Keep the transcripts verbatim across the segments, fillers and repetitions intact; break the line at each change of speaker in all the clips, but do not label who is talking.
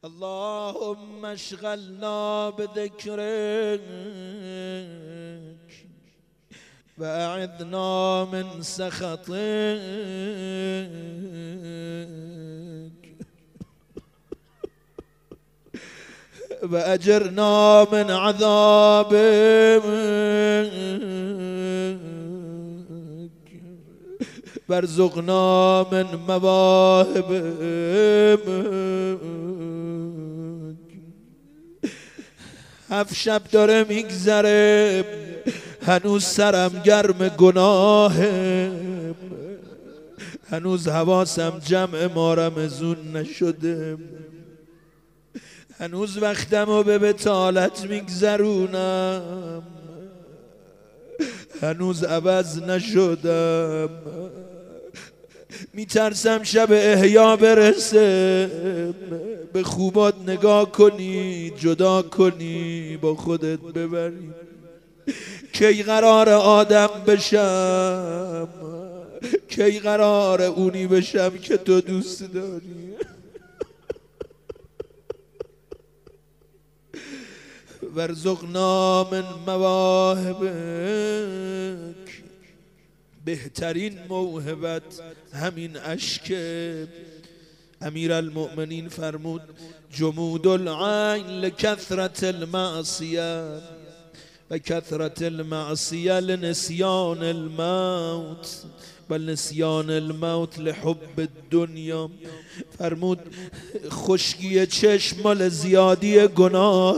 اللهم اشغلنا بذكرك وأعذنا من سخطك وأجرنا من عذابك وارزقنا من مواهبك. هفت شب داره میگذره هنوز سرم گرم گناهم، هنوز حواسم جمع مارم زون نشده، هنوز وقتم رو به بطالت میگذرونم، هنوز عوض نشدم. میترسم شب احیا برسه به خوبات نگاه کنی، جدا کنی، با خودت ببری. کی قرار آدم بشم، کی قرار اونی بشم که تو دوست داری. وارزقنا من مواهبک. بهترین موهبت همین اشک. امیرالمؤمنین فرمود جمود العین لکثرت المعصیه و کثرت المعصیه لنسیان الموت و نسیان الموت لحب الدنیا. فرمود خشکی چشم مال زیادی گناه.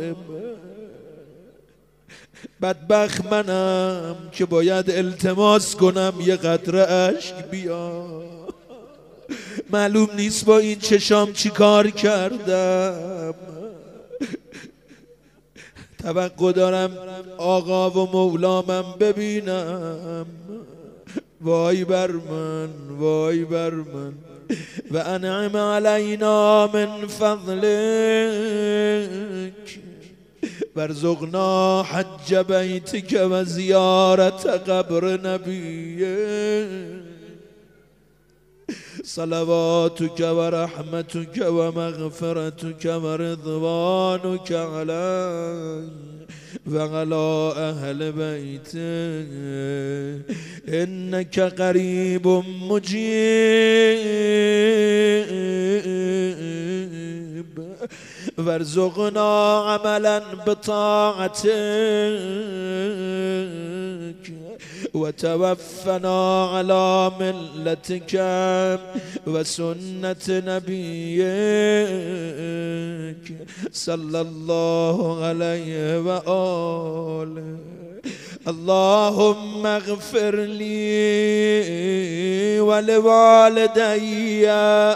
بدبخت منم که باید التماس کنم یه قطره اشک بیا. معلوم نیست با این چشام چی کار کردم. توقع دارم آقا و مولامم ببینم. وای بر من، وای بر من. و انعم علینا من فضلک وارزقنا حج بیتک و زیارت قبر نبیک. صلواتک و رحمتک و مغفرتک و رضوانک علی و علی اهل بیتک انک قریب مجیب. وارزقنا عملا بطاعتك وتوفنا على ملتك وسنة نبيك صلى الله عليه وآله. اللهم اغفر لي ولوالدي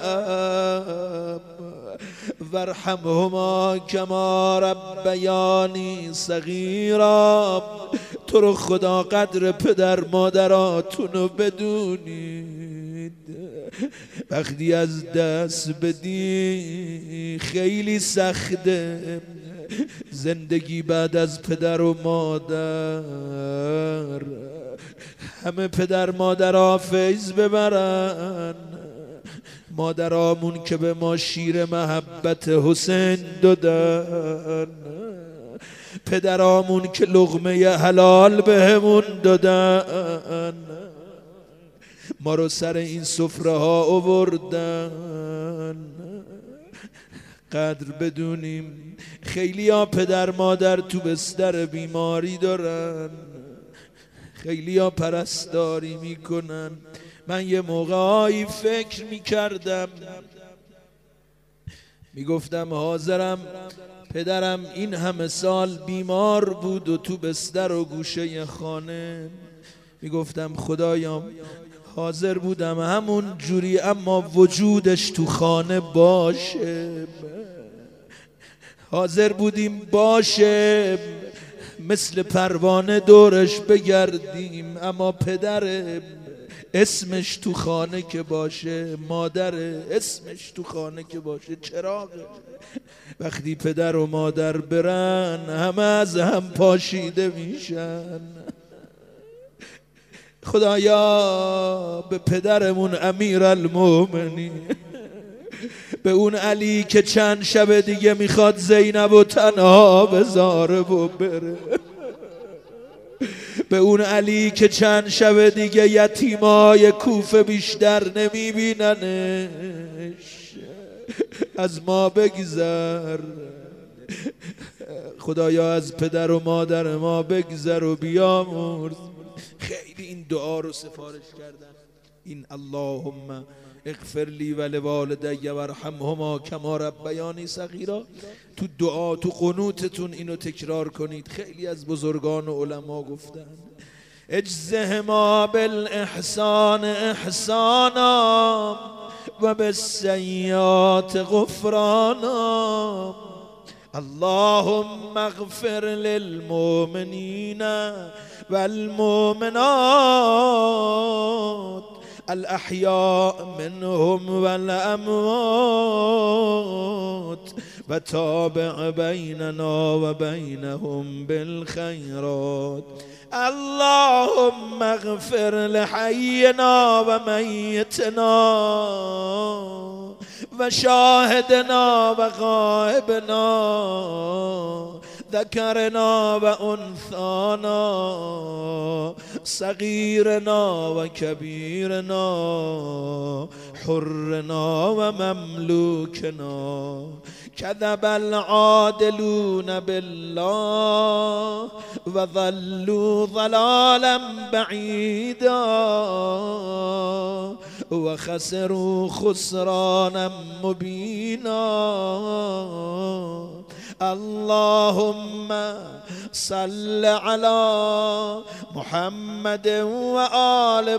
وارحمهما كما ربياني صغيرا. تو رو خدا قدر پدر مادراتونو بدونید. وقتی از دست بدی خیلی سخته زندگی بعد از پدر و مادر. همه پدر مادرها فیض ببرن، مادرامون که به ما شیر محبت حسین دادن، پدرامون که لقمه حلال بهمون دادن، ما رو سر این سفره ها آوردن. قدر بدونیم خیلی ها پدر مادر تو بستر بیماری دارن، خیلی ها پرستاری میکنن. من یه موقعی فکر میکردم میگفتم حاضرم پدرم این همه سال بیمار بود و تو بستر و گوشه خانه، میگفتم خدایا حاضر بودم همون جوری اما وجودش تو خانه باشه، حاضر بودیم باشه مثل پروانه دورش بگردیم اما پدر اسمش تو خانه که باشه، مادر اسمش تو خانه که باشه چراغه. وقتی پدر و مادر برن همه از هم پاشیده میشن. خدایا به پدرمون امیرالمؤمنین به اون علی که چند شب دیگه میخواد زینب و تنها بذاره و بره، به اون علی که چند شب دیگه یتیمای کوفه بیشتر نمیبیننش، از ما بگذر خدایا، از پدر و مادر ما بگذر و بیامرز. خیلی این دعا رو سفارش کردن، این اللهم اغفر لی و لوالدی و ارحمهما کما ربیانی صغیرا. تو دعا تو قنوتتون اینو تکرار کنید. خیلی از بزرگان و علما گفتن اجزهما بالاحسان احسانا و بالسیئات غفرانا. اللهم اغفر للمؤمنین والمؤمنات الاحیاء منهم والاموات و تابع بیننا و بینهم بالخیرات. اللهم اغفر لحینا و میتنا و شاهدنا و غائبنا ذکرنا و انثانا صغیرنا و کبیرنا حرنا و مملوکنا. کذب العادلون بالله و ضلوا ضلالا بعیدا و خسروا خسرانا مبینا. اللهم صل على محمد و آل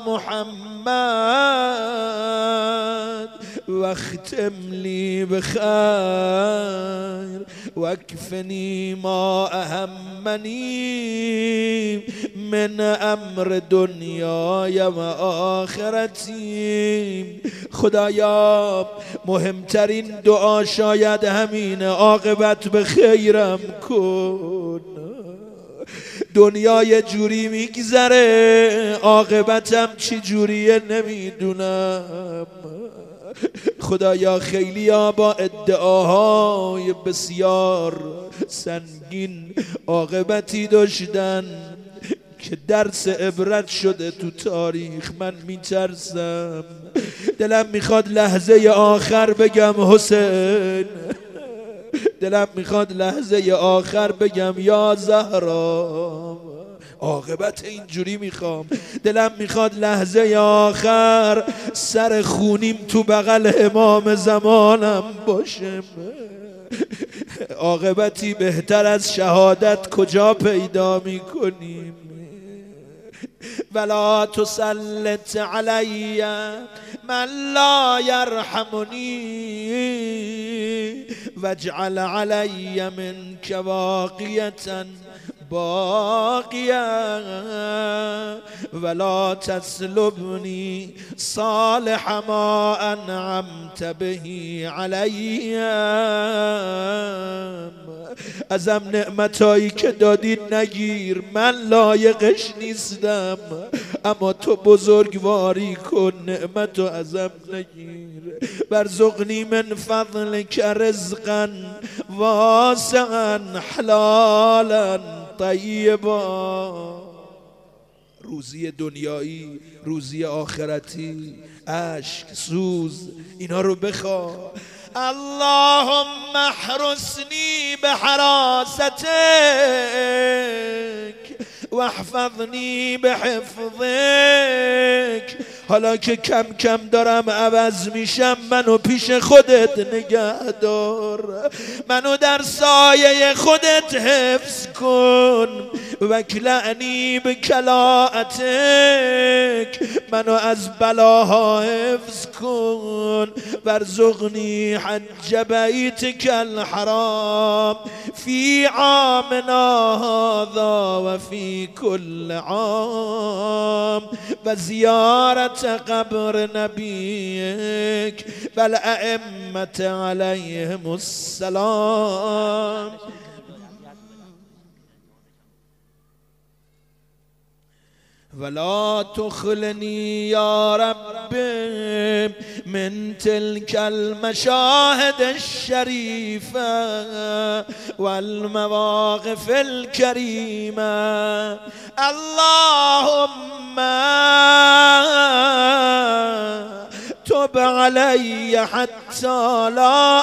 محمد واختم لي بخير واكفني ما أهمني من امر دنیای و آخرتی. خدایا مهمترین دعا شاید همینه، عاقبت به خیرم کن. دنیا یه جوری میگذره، عاقبتم چی جوریه نمیدونم. خدایا خیلی ها با ادعاهای بسیار سنگین عاقبتی داشتن که درس عبرت شده تو تاریخ. من میترسم، دلم میخواد لحظه آخر بگم حسین، دلم میخواد لحظه آخر بگم یا زهرا. عاقبت اینجوری میخوام، دلم میخواد لحظه آخر سر خونیم تو بغل امام زمانم باشم. عاقبتی بهتر از شهادت کجا پیدا میکنیم؟ ولا تسلط علی من لا یرحمنی واجعل علی منک واقیة باقیه ولا تسلبنی صالح ما انعمت به علیم. ازم نعمتایی که دادی نگیر، من لایقش نیستم، اما تو بزرگواری کن، نعمتو ازم نگیر. برزقنی من فضلک رزقا واسعا حلالا طیبا. روزی دنیایی، روزی آخرتی، اشک، سوز، اینا رو بخواه. اللهم احرسنی بحراستک واحفظنی بحفظک. حالا که کم کم دارم عوض میشم، منو پیش خودت نگه دار، منو در سایه خودت حفظ کن. وکلعنی بکلاءتک، منو از بلاها حفظ کن. وارزقنی حج بیتک الحرام فی عامنا هذا و فی کل عام و زیارت قبر نبیک و الائمة علیهم السلام. ولا تخلني يا رب من تلك المشاهد الشريفة والمواقف الكريمة. اللهم تب علي حتى لا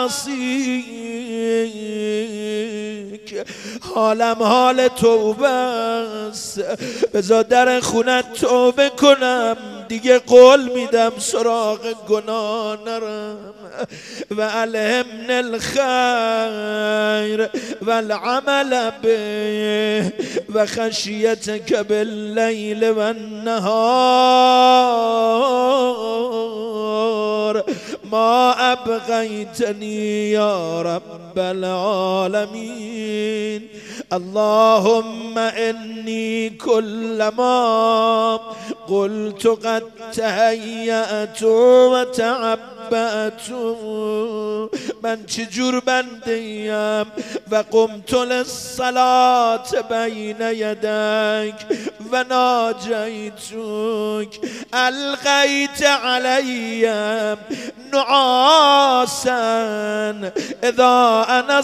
أعصيك. حالم حال توبه است، بذار در خونت توبه کنم، دیگه قول میدم سراغ گناه نرم. و الهمن الخیر و العمل به و خشیتک باللیل و النهار ما ابقیتنی یا رب العالمین. اللهم انی كلما قلت قد تهیأت و تعبأت، من چجور بندیم و قمت للصلاة بین یدیک و ناجیتک القیت علی نعاسا اذا انا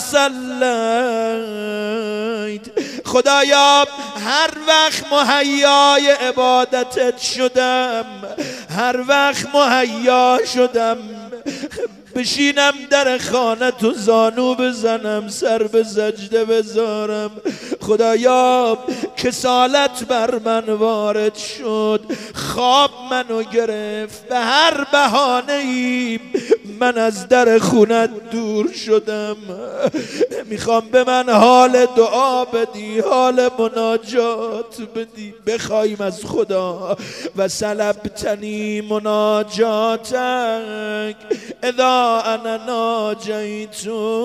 صلیت. خدایا هر وقت مهیای عبادتت شدم، هر وقت مهیا شدم بشینم در خانه تو زانو بزنم، سر به سجده بذارم، خدایا کسالت بر من وارد شد، خواب منو گرفت، به هر بهانه‌ای من از در خونت دور شدم، میخوام به من حال دعا بدی، حال مناجات بدی، بخوایم از خدا. و سلبتنی مناجاتک اذا انا ناجیتک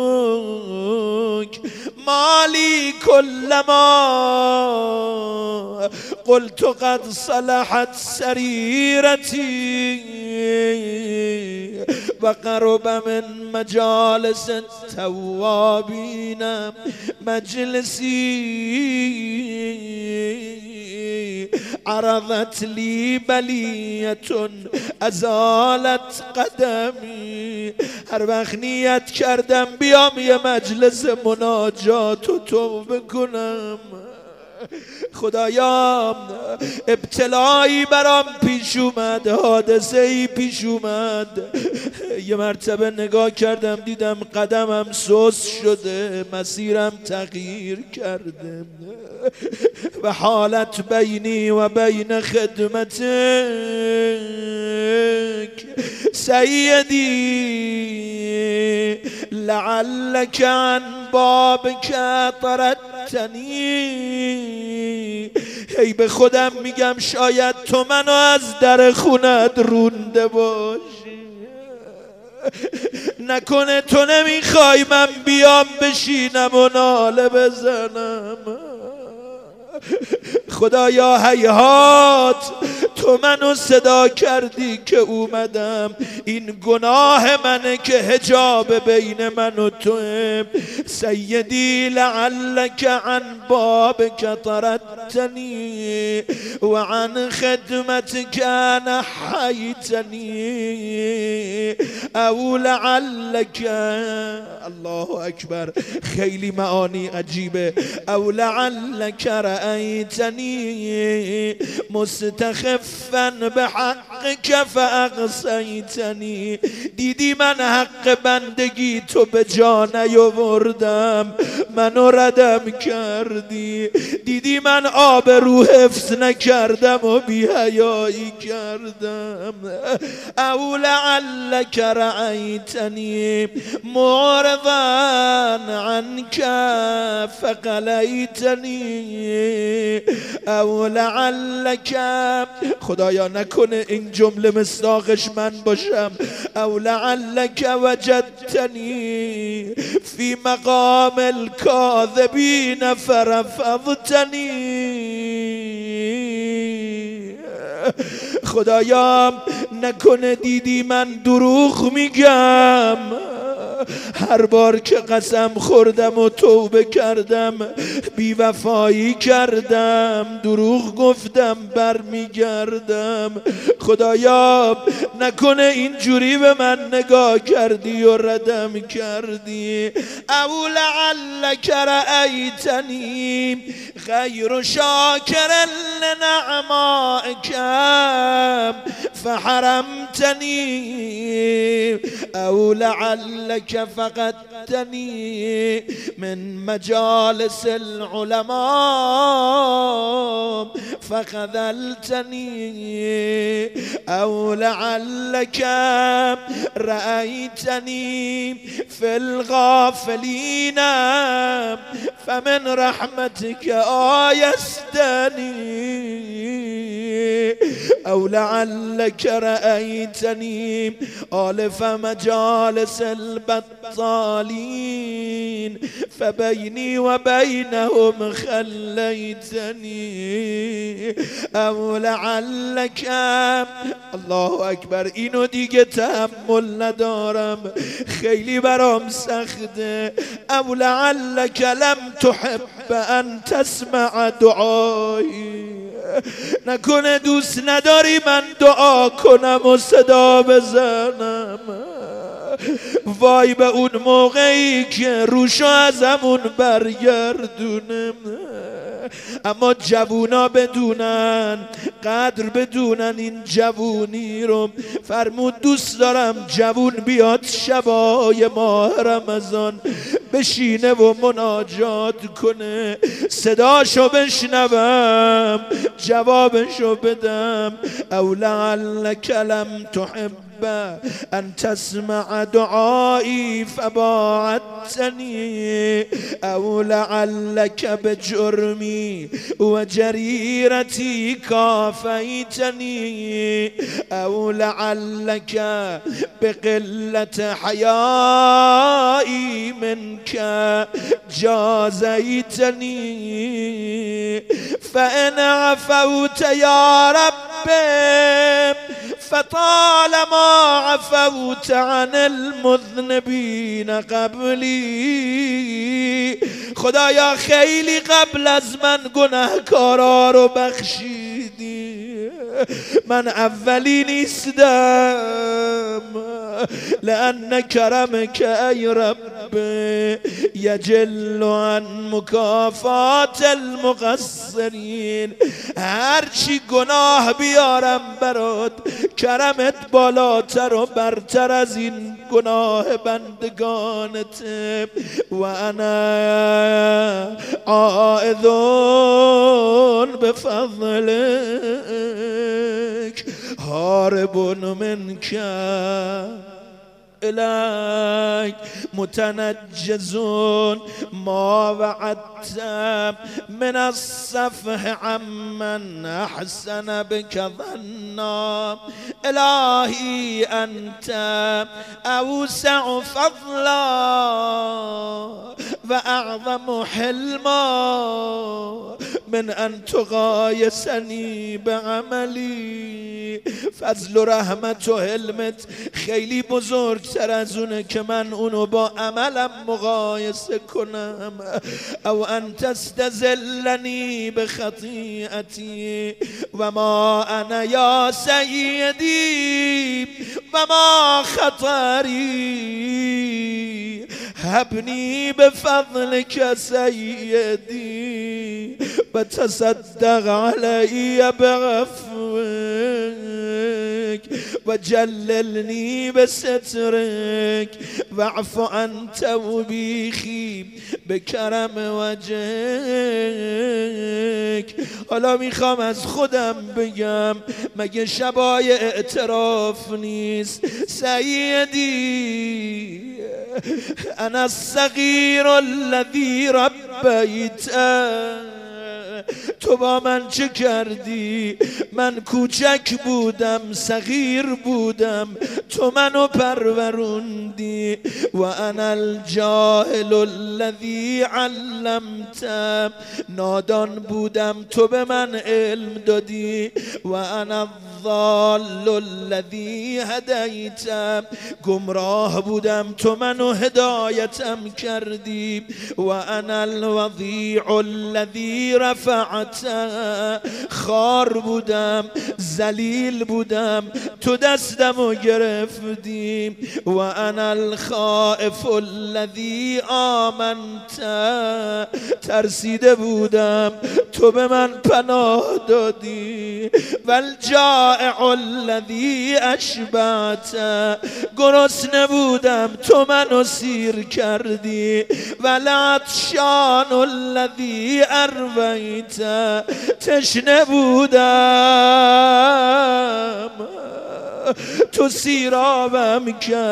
مالی کلما قلت قد صلحت سریرتی و قرب من مجالس التوابین مجلسی عرضت لی بلیتون ازالت قدمی. هر وقت نیت کردم بیام یه مجلس مناجات و توبه کنم، خدایا ابتلایی برام پیش اومد، حادثه ای پیش اومد، یه مرتبه نگاه کردم دیدم قدمم سست شده، مسیرم تغییر کرده و حالت بینی و بین خدمتک سیدی لعلک عن بابک طردتنی. هی به خودم میگم شاید تو منو از در خونت رونده باشی، نکنه تو نمیخوای من بیام بشینم و ناله بزنم. خدایا هیهات تو منو صدا کردی که اومدم، این گناه منه که حجاب بین من و توه. سیدی لعلک عن بابک طردتنی و عن خدمتک نحیتنی او لعلک، الله اکبر، خیلی معانی عجیبه، او لعلک رأیتنی مستخفا بحقک فاقصیتنی. دیدی من حق بندگی تو به جا نیاوردم، منو ردم کردی، دیدی من آبرو حفظ نکردم و بی‌حیایی کردم. او لعلک رأیتنی معرضا عنک فقلیتنی او لعلک، خدایا نکنه این جمله مصداقش من باشم، او لعلک وجدتنی فی مقام الکاذبین فرفضتنی. خدایا نکنه دیدی من دروغ میگم، هر بار که قسم خوردم و توبه کردم بی وفایی کردم دروغ گفتم برمیگردم خدایا نکنه اینجوری به من نگاه کردی و ردم کردی او لعلک رأیتنی غیر شاکر لنعمائک فحرمتنی او لعلک فقدتنی من مجالس العلماء فخذلتني او لعلك رأيتني في الغافلين فمن رحمتك آيستني او لعلك رأيتني آلف مجالس البطالين فبيني وبينهم خليتني او لعلك الله اکبر اینو دیگه تحمل ندارم خیلی برام سخته او لعلك لم تحب ان تسمع دعایی نکنه دوست نداری من دعا کنم و صدا بزنم وای به اون موقعی که روشو ازمون برگردونم اما جوونا بدونن قدر بدونن این جوونی رو فرمود دوست دارم جوون بیاد شبای ماه رمضان بشینه و مناجات کنه صداشو بشنوم جوابشو بدم او لعلک لم تحب ان تسمع دعایی فباعدتنی او لعلک بجرمی و جریرتی کافیتنی او لعلک بقلت حیایی منک جازیتنی فان عفوت یا رب فطالما عفوت عن المذنبین قبلی خدایا خیلی قبل از من گناهکارا رو بخشیدی من اولی نیستم لأن کرمک ای رب یجل عن مکافات المقصرین هرچی گناه بیارم برات کرمت بالاتر و برتر از این گناه بندگانت و انا عائذ بفضلک هارب منک إليك متنجزون ما وعدت من الصفح عمن أحسن بك ظنا إلهي أنت أوسع فضلا وأعظم حلما من أن تغايسني بعملي فضل و رحمت و حلمت خیلی بزرگتر از اونه که من اونو با عملم مقایسه کنم او ان تستذلنی بخطیئتی و ما انا یا سیدی و ما خطری هبنی بفضلك سیدی و تصدق علی بعفوك وجللني بسترك واعف عن توبيخي بکرم وجهك حالا میخوام از خودم بگم مگه شبای اعتراف نیست سیدی انا الصغیر الذی ربیته تو با من چه کردی من کوچک بودم صغیر بودم تو منو پروروندی و انا الجاهل الذی علمت نادان بودم تو به من علم دادی و انا الضال الذی هدیت، گمراه بودم تو منو هدایتم کردی. و انا الوضیع الذی رفعت، خار بودم ذلیل بودم تو دستمو گرفتی. و انا الخائف الذی آمنت، ترسیده بودم تو به من پناه دادی. و الجائع الذی اشبعت، گرسنه بودم تو منو سیر کردی. و العطشان الذی ارویت، تشنه بودم تو سیرابم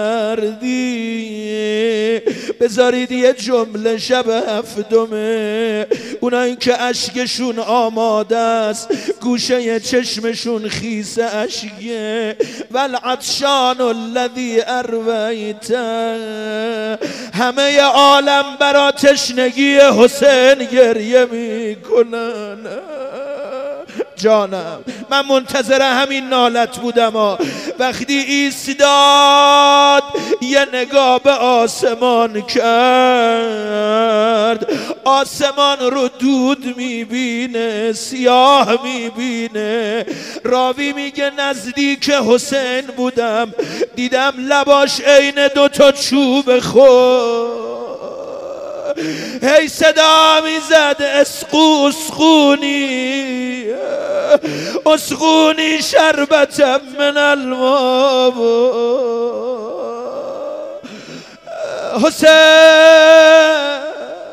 کردی. بذارید یه جمله شب هفتمه، اونایی که اشکشون آماده است، گوشه چشمشون خیس اشکه. والعطشان الذی ارویت، همه عالم برا تشنگی حسین گریه میکنن. جانم من منتظر همین نالت بودم ها. وقتی ایستاد یه نگاه به آسمان کرد، آسمان رو دود میبینه، سیاه میبینه. راوی میگه نزدیک حسین بودم، دیدم لباش عین دوتا چوب خود. هی صدا میزد اسقو اسقونی اسقونی شربتا من الماء. حسین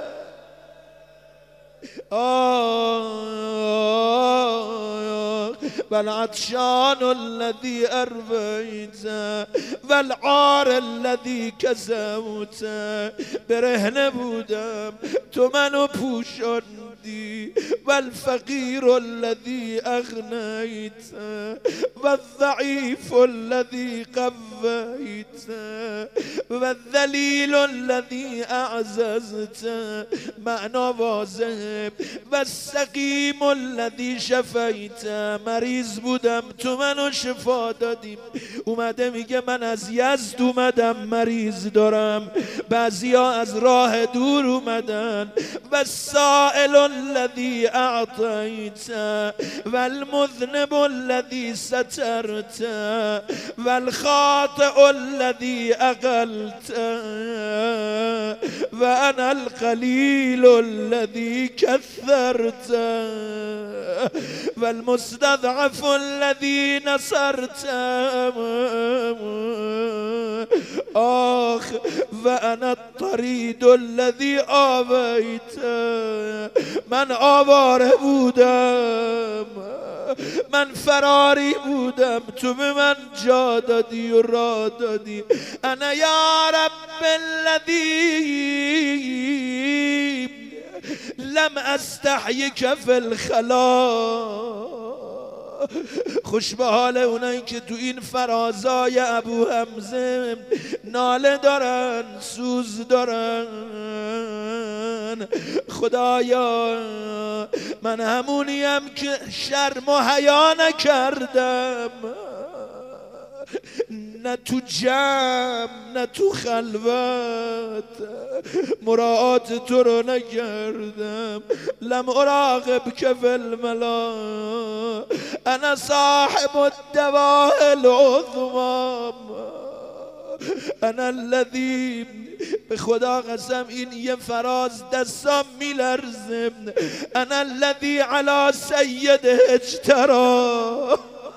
والعطشان الذي أرويت والعار الذي كسوت، برهنه بودم تو منو پوشاندی. والفقير الذي أغنيت والضعيف الذي قويت والذليل الذي أعززت، معنا واضح. والسقيم الذي شفيت، مریض بودم تو منو شفا دادیم. اومده میگه من از یزد اومدم مریض دارم، بعضیا از راه دور اومدن. والسائل الذي اعطيت والمذنب الذي سترت والخاطئ الذي اقلت وانا القليل الذي كثرت والمستضعف الذي نصرت. آخ وانا الطريد الذي آويت، من آواره بودم، من فراری بودم تو به من جا دادی و را دادی. انا یا رب الذی لم استحیک فی الخلا. خوش به حال اونایی که تو این فرازای ابو حمزه ناله دارن، سوز دارن. خدایا من همونیم که شرم و حیا نکردم، نه تو جمع نه تو خلوت مراعات تو رو نکردم. لم اراقب که فی الملا انا صاحب الدواء العظمى. انا الذی، به خدا قسم این یه فراز دستام میلرزم. انا الذی علی سید اجترا.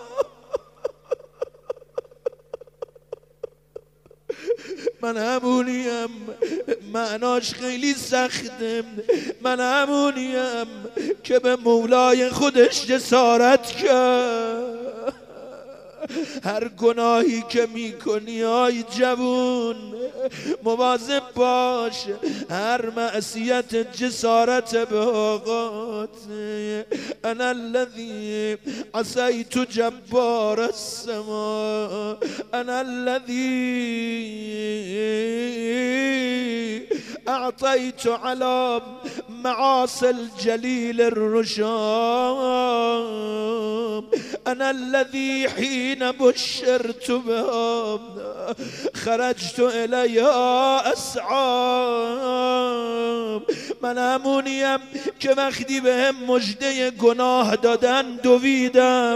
من همونیم، معناش خیلی سختم، من همونیم که به مولای خودش جسارت کرد. هر گناهی که میکنی آی جوون مواظب باش، هر معصیت جسارت به آقات. انا الذی عصیت جبار السما، انا الذی اعطیت على معاصي الجلیل الرشام. انا الذي حين بشرت بها خرجت الیها اسعی. من همونیم که وقتی به هم مژده گناه دادن دویدم،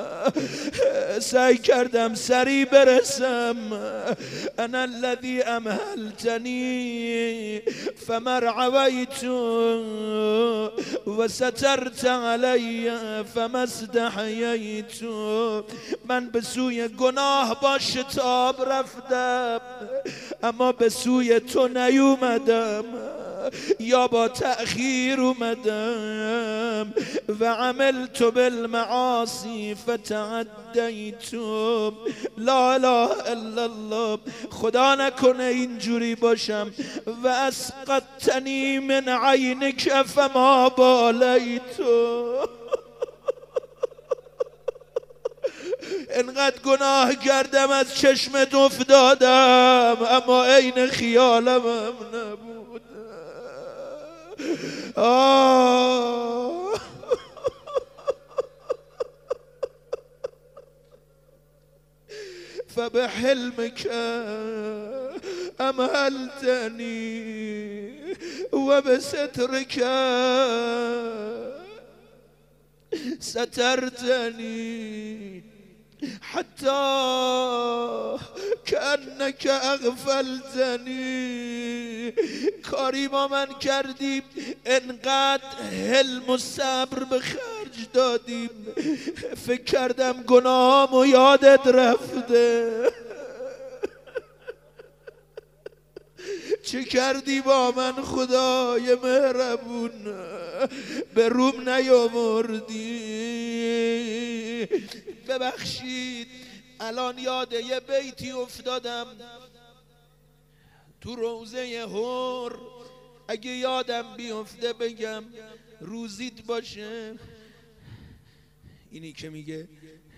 سعی کردم سریع برسم. انا الذي امهلتنی فمرعویت و سترت علی فما استحییت. من به سوی گناه با شتاب رفتم اما به سوی تو نیومدم، یا با تأخیر اومدم. و عملت بالمعاصی فتعدیت. لا اله الا الله. خدا نکنه اینجوری باشم. و اسقطتنی من عینک فما بالیت. انقدر گناه کردم از چشمت افتادم اما عین خیالم هم نبود. آه فبحلمك امهلتني وبسترك سترتني حتى كأنك اغفلتني. کاری با من کردیم، انقدر حلم و صبر به خرج دادیم، فکر کردم گناهامو یادت رفته. چه کردی با من خدای مهربون؟ به روم نیاوردی. ببخشید الان یاد یه بیتی افتادم تو روزه هور، اگه یادم بیفته بگم روزیت باشه. اینی که میگه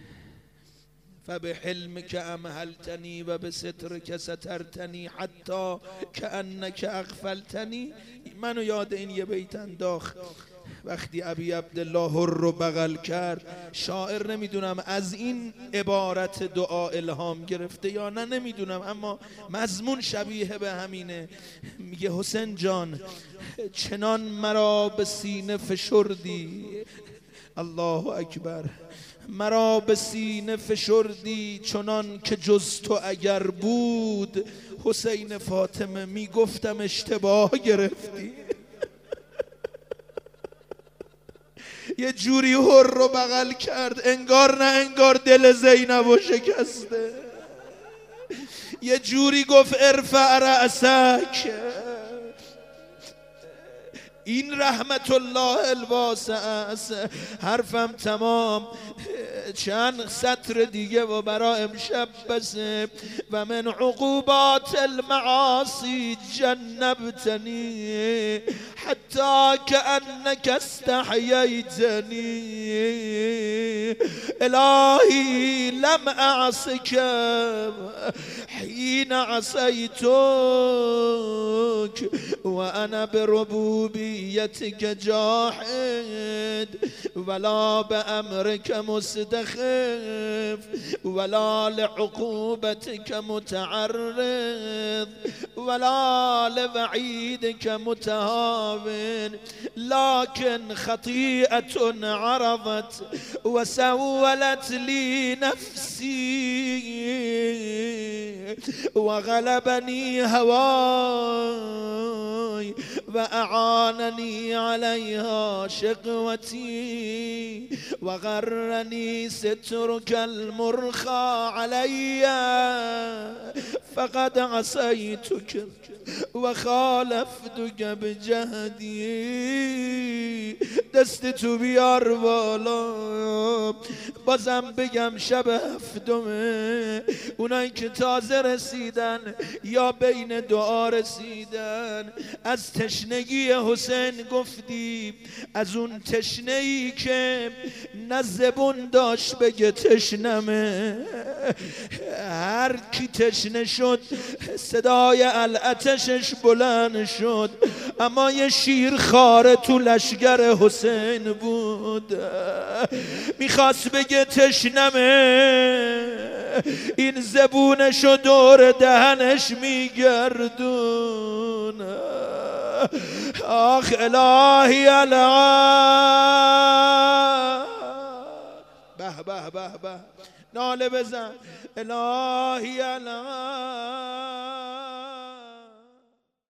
فبحلمک امهلتنی و بسترک سترتنی حتی کأنک اغفلتنی. منو یاد این یه بیت انداخت وقتی ابی عبدالله هر رو بغل کرد. شاعر نمیدونم از این عبارت دعا الهام گرفته یا نه نمیدونم، اما مضمون شبیه به همینه. میگه حسین جان چنان مرا به سینه فشردی، الله اکبر، مرا به سینه فشردی چنان که جز تو اگر بود حسین فاطمه میگفتم اشتباه گرفتی. یه جوری هر رو بغل کرد انگار نه انگار دل زینب رو شکسته. یه جوری گفت ارفع رأسک. این رحمت الله الواسع است. حرفم تمام، چند سطر دیگه و برا امشب بسه. و من عقوبات المعاصی جنبتنی حتی کأنک استحییتنی. الهی لم اعصک حین عصیتک و انا بربوبیتک جاحد ولا بأمرک مستخف ولا لعقوبتك متعرض ولا لوعيدك متهاون. لكن خطيئة عرضت وسولت لي نفسي وغلبني هواي وأعانني عليها شقوتي وغرني سترك المرخى علي فقد عصيتك وخالفتك بجهدي. دست تو بیار بالا. بازم بگم شب هفتمه اونایی که تازه رسیدن یا بین دعا رسیدن، از تشنگی حسین گفتیم، از اون تشنه‌ای که نه زبون داشت بگه تشنمه، هر کی تشنه شد صدای الاتشش بلند شد، اما یه شیر خاره تو لشگر حسین بود. میخواست بگه تشنمه، این زبونشو دور دهنش میگردون. آخ الهی الان، به به به به ناله بزن الهی الان.